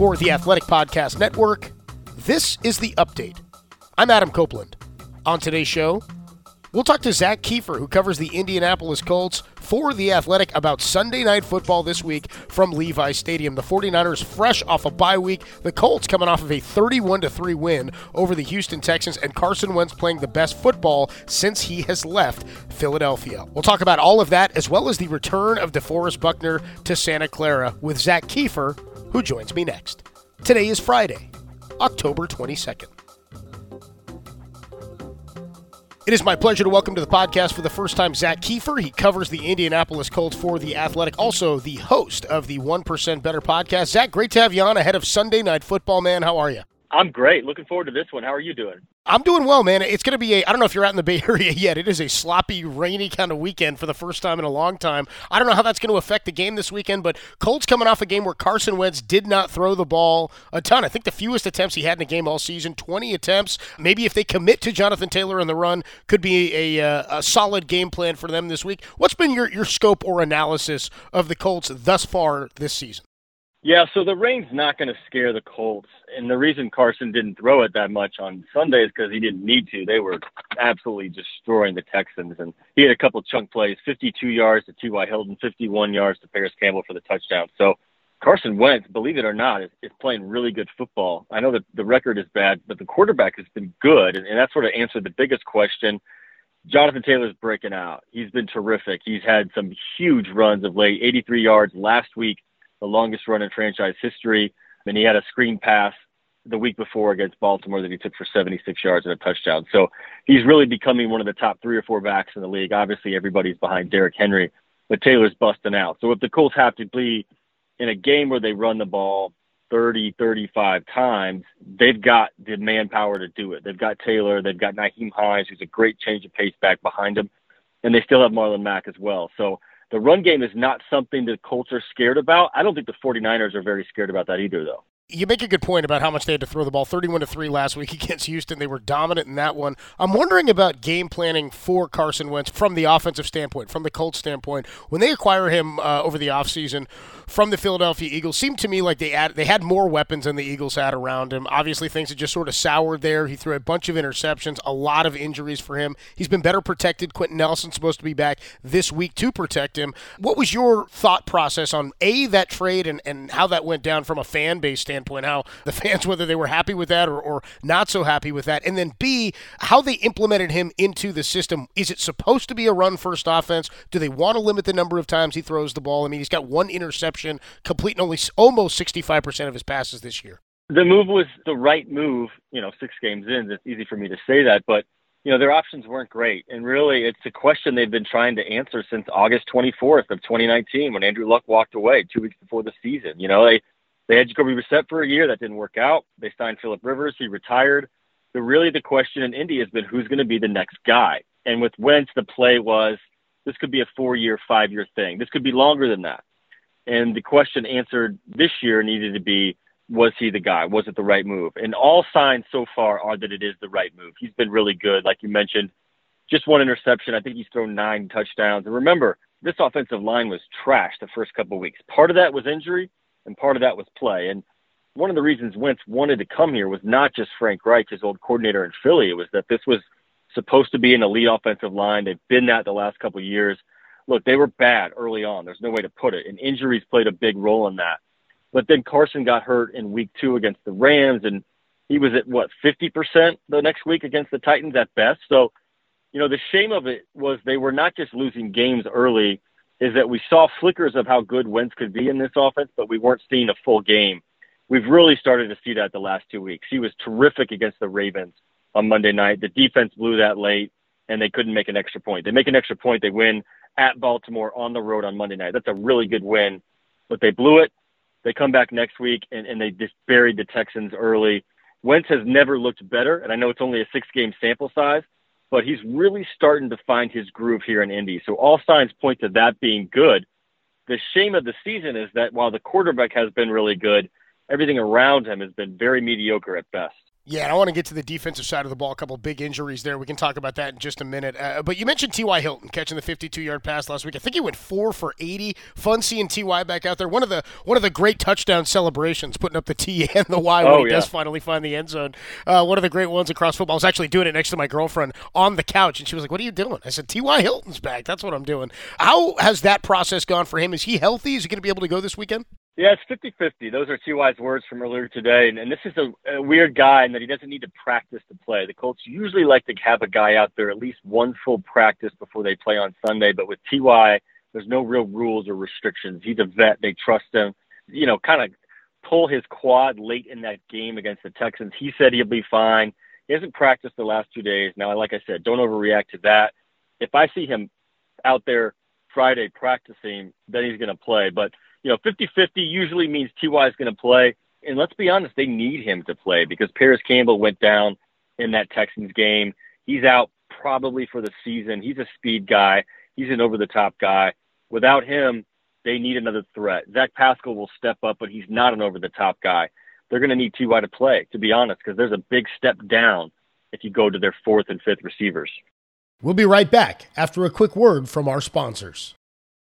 for the Athletic Podcast Network. This is The Update. I'm Adam Copeland. On today's show, we'll talk to Zak Keefer, who covers the Indianapolis Colts for The Athletic, about Sunday Night Football this week from Levi's Stadium. The 49ers fresh off a bye week. The Colts coming off of a 31-3 win over the Houston Texans, and Carson Wentz playing the best football since he has left Philadelphia. We'll talk about all of that, as well as the return of DeForest Buckner to Santa Clara with Zak Keefer, who joins me next. Today is Friday, October 22nd. It is my pleasure to welcome to the podcast for the first time Zak Keefer. He covers the Indianapolis Colts for The Athletic, also the host of the 1% Better podcast. Zak, great to have you on ahead of Sunday Night Football, man. How are you? I'm great. Looking forward to this one. How are you doing? I'm doing well, man. It's going to be I don't know if you're out in the Bay Area yet. It is a sloppy, rainy kind of weekend for the first time in a long time. I don't know how that's going to affect the game this weekend, but Colts coming off a game where Carson Wentz did not throw the ball a ton. I think the fewest attempts he had in a game all season, 20 attempts. Maybe if they commit to Jonathan Taylor in the run, could be a solid game plan for them this week. What's been your scope or analysis of the Colts thus far this season? Yeah, so the rain's not going to scare the Colts. And the reason Carson didn't throw it that much on Sunday is because he didn't need to. They were absolutely destroying the Texans. And he had a couple chunk plays, 52 yards to T.Y. Hilton, 51 yards to Paris Campbell for the touchdown. So Carson Wentz, believe it or not, is playing really good football. I know that the record is bad, but the quarterback has been good. And that sort of answered the biggest question. Jonathan Taylor's breaking out. He's been terrific. He's had some huge runs of late, 83 yards last week, the longest run in franchise history. And he had a screen pass the week before against Baltimore that he took for 76 yards and a touchdown. So he's really becoming one of the top 3 or 4 backs in the league. Obviously, everybody's behind Derrick Henry, but Taylor's busting out. So if the Colts have to be in a game where they run the ball 30, 35 times, they've got the manpower to do it. They've got Taylor. They've got Nyheim Hines, who's a great change of pace back behind him. And they still have Marlon Mack as well. So the run game is not something the Colts are scared about. I don't think the 49ers are very scared about that either, though. You make a good point about how much they had to throw the ball. 31-3 last week against Houston. They were dominant in that one. I'm wondering about game planning for Carson Wentz from the offensive standpoint, from the Colts standpoint. When they acquire him over the offseason from the Philadelphia Eagles, seemed to me like they had more weapons than the Eagles had around him. Obviously, things had just sort of soured there. He threw a bunch of interceptions, a lot of injuries for him. He's been better protected. Quentin Nelson's supposed to be back this week to protect him. What was your thought process on, A, that trade and how that went down from a fan base standpoint? How the fans, whether they were happy with that or not so happy with that, and then B, how they implemented him into the system. Is it supposed to be a run-first offense? Do they want to limit the number of times he throws the ball? I mean, he's got 1 interception, completing only almost 65% of his passes this year. The move was the right move. 6 games in, it's easy for me to say that, but their options weren't great. And really, it's a question they've been trying to answer since August 24th of 2019 when Andrew Luck walked away 2 weeks before the season. They had Jacoby Brissett for a year. That didn't work out. They signed Phillip Rivers. He retired. The question in Indy has been who's going to be the next guy. And with Wentz, the play was this could be a 4-year, 5-year thing. This could be longer than that. And the question answered this year needed to be, was he the guy? Was it the right move? And all signs so far are that it is the right move. He's been really good. Like you mentioned, just 1 interception. I think he's thrown 9 touchdowns. And remember, this offensive line was trashed the first couple of weeks. Part of that was injury. And part of that was play. And one of the reasons Wentz wanted to come here was not just Frank Reich, his old coordinator in Philly. It was that this was supposed to be an elite offensive line. They've been that the last couple of years. Look, they were bad early on. There's no way to put it. And injuries played a big role in that. But then Carson got hurt in week 2 against the Rams. And he was at, 50% the next week against the Titans at best. So, the shame of it was they were not just losing games early, is that we saw flickers of how good Wentz could be in this offense, but we weren't seeing a full game. We've really started to see that the last 2 weeks. He was terrific against the Ravens on Monday night. The defense blew that late, and they couldn't make an extra point. They make an extra point, they win at Baltimore on the road on Monday night. That's a really good win, but they blew it. They come back next week, and they just buried the Texans early. Wentz has never looked better, and I know it's only a 6-game sample size, but he's really starting to find his groove here in Indy. So all signs point to that being good. The shame of the season is that while the quarterback has been really good, everything around him has been very mediocre at best. Yeah, and I want to get to the defensive side of the ball. A couple of big injuries there. We can talk about that in just a minute. But you mentioned T.Y. Hilton catching the 52-yard pass last week. I think he went 4 for 80. Fun seeing T.Y. back out there. One of the great touchdown celebrations, putting up the T and the Y when he does finally find the end zone. One of the great ones across football. I was actually doing it next to my girlfriend on the couch, and she was like, "What are you doing?" I said, "T.Y. Hilton's back. That's what I'm doing." How has that process gone for him? Is he healthy? Is he going to be able to go this weekend? Yeah, it's 50-50. Those are T.Y.'s words from earlier today. And this is a weird guy in that he doesn't need to practice to play. The Colts usually like to have a guy out there at least one full practice before they play on Sunday. But with T.Y., there's no real rules or restrictions. He's a vet. They trust him. Kind of pull his quad late in that game against the Texans. He said he'll be fine. He hasn't practiced the last 2 days. Now, like I said, don't overreact to that. If I see him out there Friday practicing, then he's going to play. But 50-50 usually means T.Y. is going to play. And let's be honest, they need him to play because Paris Campbell went down in that Texans game. He's out probably for the season. He's a speed guy. He's an over-the-top guy. Without him, they need another threat. Zach Pascal will step up, but he's not an over-the-top guy. They're going to need T.Y. to play, to be honest, because there's a big step down if you go to their fourth and fifth receivers. We'll be right back after a quick word from our sponsors.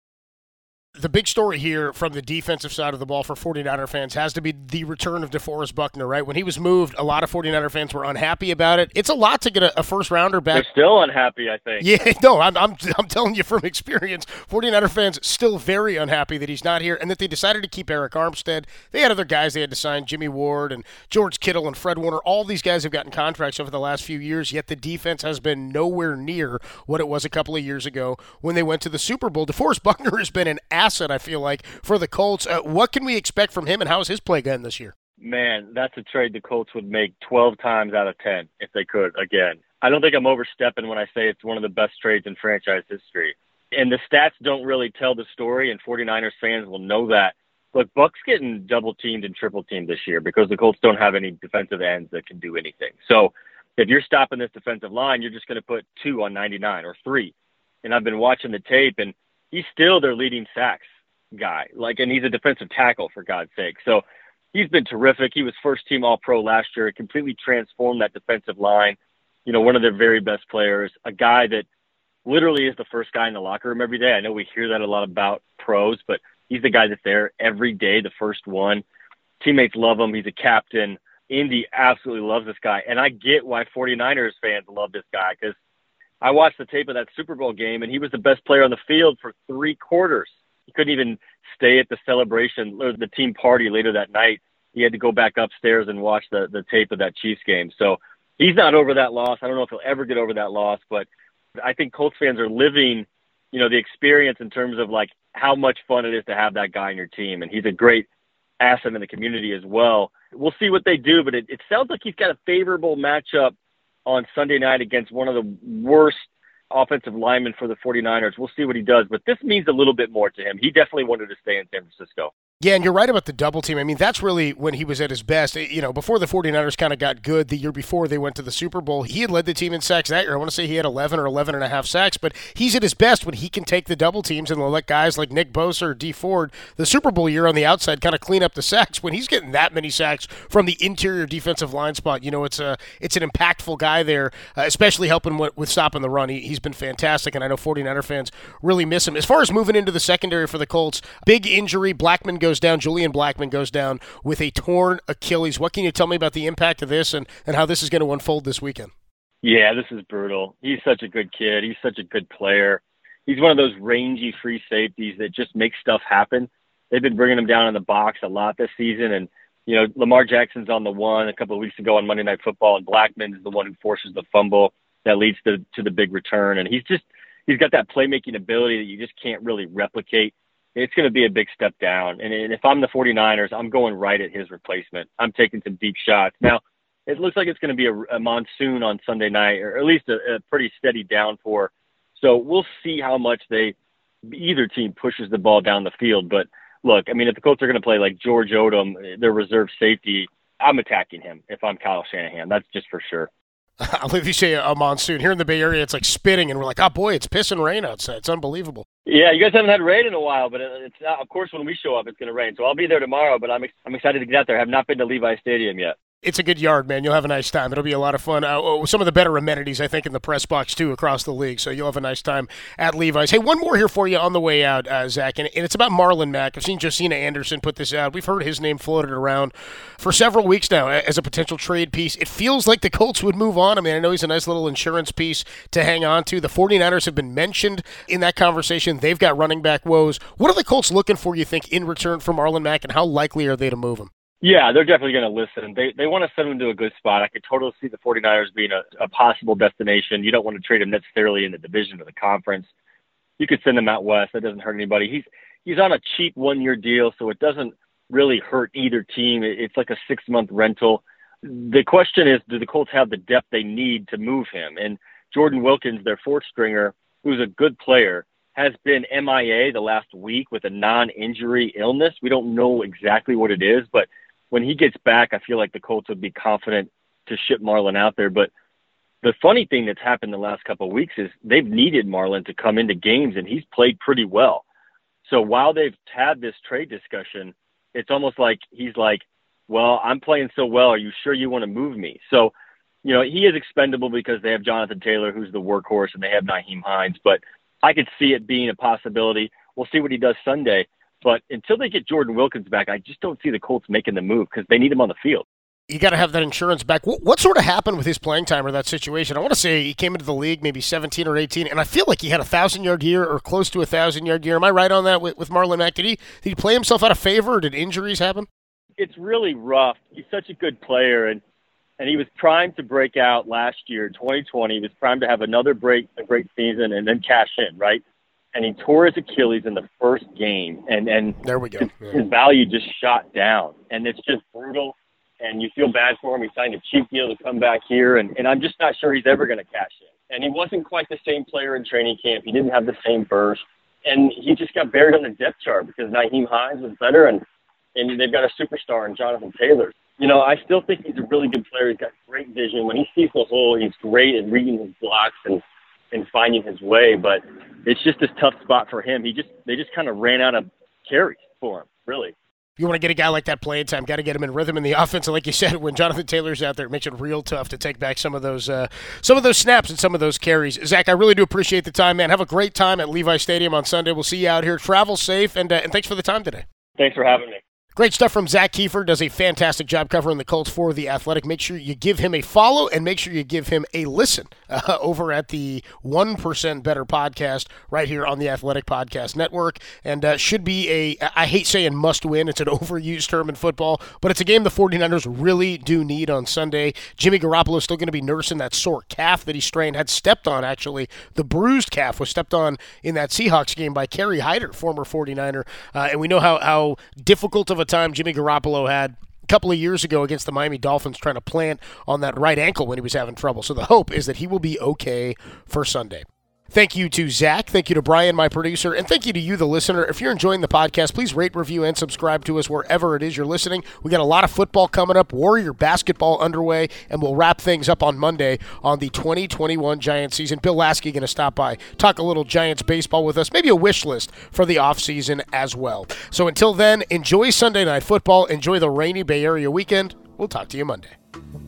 The big story here from the defensive side of the ball for 49er fans has to be the return of DeForest Buckner, right? When he was moved, a lot of 49er fans were unhappy about it. It's a lot to get a first-rounder back. They're still unhappy, I think. Yeah, no, I'm telling you from experience, 49er fans still very unhappy that he's not here and that they decided to keep Eric Armstead. They had other guys they had to sign, Jimmy Ward and George Kittle and Fred Warner. All these guys have gotten contracts over the last few years, yet the defense has been nowhere near what it was a couple of years ago when they went to the Super Bowl. DeForest Buckner has been an asset, I feel like, for the Colts. What can we expect from him, and how is his play going this year? Man, that's a trade the Colts would make 12 times out of 10 if they could again. I don't think I'm overstepping when I say it's one of the best trades in franchise history. And the stats don't really tell the story, and 49ers fans will know that. Look, Buck's getting double-teamed and triple-teamed this year because the Colts don't have any defensive ends that can do anything. So if you're stopping this defensive line, you're just going to put 2 on 99 or 3. And I've been watching the tape, and he's still their leading sacks guy. And he's a defensive tackle, for God's sake. So he's been terrific. He was first-team All-Pro last year. It completely transformed that defensive line. One of their very best players, a guy that literally is the first guy in the locker room every day. I know we hear that a lot about pros, but he's the guy that's there every day, the first one. Teammates love him. He's a captain. Indy absolutely loves this guy. And I get why 49ers fans love this guy because I watched the tape of that Super Bowl game, and he was the best player on the field for 3 quarters. He couldn't even stay at the celebration or the team party later that night. He had to go back upstairs and watch the tape of that Chiefs game. So he's not over that loss. I don't know if he'll ever get over that loss, but I think Colts fans are living, the experience in terms of how much fun it is to have that guy on your team. And he's a great asset in the community as well. We'll see what they do, but it sounds like he's got a favorable matchup on Sunday night against one of the worst offensive lineman for the 49ers. We'll see what he does, but this means a little bit more to him. He definitely wanted to stay in San Francisco. Yeah, and you're right about the double team. I mean, that's really when he was at his best. Before the 49ers kind of got good the year before they went to the Super Bowl, he had led the team in sacks that year. I want to say he had 11 or 11 and a half sacks, but he's at his best when he can take the double teams and let guys like Nick Bosa or Dee Ford, the Super Bowl year on the outside, kind of clean up the sacks. When he's getting that many sacks from the interior defensive line spot, it's an impactful guy there, especially helping with stopping the run. He's been fantastic, and I know 49er fans really miss him. As far as moving into the secondary for the Colts, big injury. Blackman goes down. Julian Blackman goes down with a torn Achilles. What can you tell me about the impact of this and how this is going to unfold this weekend? Yeah, this is brutal. He's such a good kid. He's such a good player. He's one of those rangy free safeties that just make stuff happen. They've been bringing him down in the box a lot this season. And, Lamar Jackson's on the one a couple of weeks ago on Monday Night Football, and Blackman is the one who forces the fumble that leads to the big return. And he's got that playmaking ability that you just can't really replicate. It's going to be a big step down. And if I'm the 49ers, I'm going right at his replacement. I'm taking some deep shots. Now, it looks like it's going to be a monsoon on Sunday night, or at least a pretty steady downpour. So we'll see how much either team pushes the ball down the field. But look, I mean, if the Colts are going to play like George Odom, their reserve safety, I'm attacking him if I'm Kyle Shanahan. That's just for sure. I believe you say a monsoon. Here in the Bay Area, it's like spitting, and we're like, oh, boy, it's pissing rain outside. It's unbelievable. Yeah, you guys haven't had rain in a while, but it's not, of course, when we show up, it's going to rain. So I'll be there tomorrow, but I'm excited to get out there. I have not been to Levi Stadium yet. It's a good yard, man. You'll have a nice time. It'll be a lot of fun. Some of the better amenities, I think, in the press box, too, across the league. So you'll have a nice time at Levi's. Hey, one more here for you on the way out, Zach, and it's about Marlon Mack. I've seen Josina Anderson put this out. We've heard his name floated around for several weeks now as a potential trade piece. It feels like the Colts would move on. I mean, I know he's a nice little insurance piece to hang on to. The 49ers have been mentioned in that conversation. They've got running back woes. What are the Colts looking for, you think, in return for Marlon Mack, and how likely are they to move him? Yeah, they're definitely going to listen. They want to send him to a good spot. I could totally see the 49ers being a possible destination. You don't want to trade him necessarily in the division or the conference. You could send him out west. That doesn't hurt anybody. He's on a cheap one-year deal, so it doesn't really hurt either team. It's like a 6-month rental. The question is, do the Colts have the depth they need to move him? And Jordan Wilkins, their fourth stringer, who's a good player, has been MIA the last week with a non-injury illness. We don't know exactly what it is, but when he gets back, I feel like the Colts would be confident to ship Marlon out there. But the funny thing that's happened the last couple of weeks is they've needed Marlon to come into games, and he's played pretty well. So while they've had this trade discussion, it's almost like he's like, well, I'm playing so well. Are you sure you want to move me? So, you know, he is expendable because they have Jonathan Taylor, who's the workhorse, and they have Nyheim Hines. But I could see it being a possibility. We'll see what he does Sunday. But until they get Jordan Wilkins back, I just don't see the Colts making the move because they need him on the field. You got to have that insurance back. What sort of happened with his playing time or that situation? I want to say he came into the league maybe 17 or 18, and I feel like he had a 1,000-yard year or close to a 1,000-yard year. Am I right on that with Marlon Mack? Did he play himself out of favor, or did injuries happen? It's really rough. He's such a good player, and he was primed to break out last year, 2020. He was primed to have a great season and then cash in, right? And he tore his Achilles in the first game, and there we go. His value just shot down, and it's just brutal. And you feel bad for him. He signed a cheap deal to come back here, and I'm just not sure he's ever going to cash in. And he wasn't quite the same player in training camp. He didn't have the same burst, and he just got buried on the depth chart because Nyheim Hines was better, and they've got a superstar in Jonathan Taylor. You know, I still think he's a really good player. He's got great vision. When he sees the hole, he's great at reading his blocks and finding his way. But it's just this tough spot for him. They just kind of ran out of carries for him, really. You want to get a guy like that playing time, got to get him in rhythm in the offense. And like you said, when Jonathan Taylor's out there, it makes it real tough to take back some of those snaps and some of those carries. Zach, I really do appreciate the time, man. Have a great time at Levi Stadium on Sunday. We'll see you out here. Travel safe, and thanks for the time today. Thanks for having me. Great stuff from Zach Kiefer. Does a fantastic job covering the Colts for The Athletic. Make sure you give him a follow and make sure you give him a listen over at the 1% Better podcast right here on the Athletic Podcast Network. And should be I hate saying must win. It's an overused term in football, but it's a game the 49ers really do need on Sunday. Jimmy Garoppolo is still going to be nursing that sore calf that he strained, had stepped on actually. The bruised calf was stepped on in that Seahawks game by Kerry Hyder, former 49er. And we know how difficult of a time Jimmy Garoppolo had a couple of years ago against the Miami Dolphins trying to plant on that right ankle when he was having trouble. So the hope is that he will be okay for Sunday. Thank you to Zach. Thank you to Brian, my producer. And thank you to you, the listener. If you're enjoying the podcast, please rate, review, and subscribe to us wherever it is you're listening. We got a lot of football coming up, Warrior basketball underway, and we'll wrap things up on Monday on the 2021 Giants season. Bill Lasky going to stop by, talk a little Giants baseball with us, maybe a wish list for the offseason as well. So until then, enjoy Sunday Night Football. Enjoy the rainy Bay Area weekend. We'll talk to you Monday.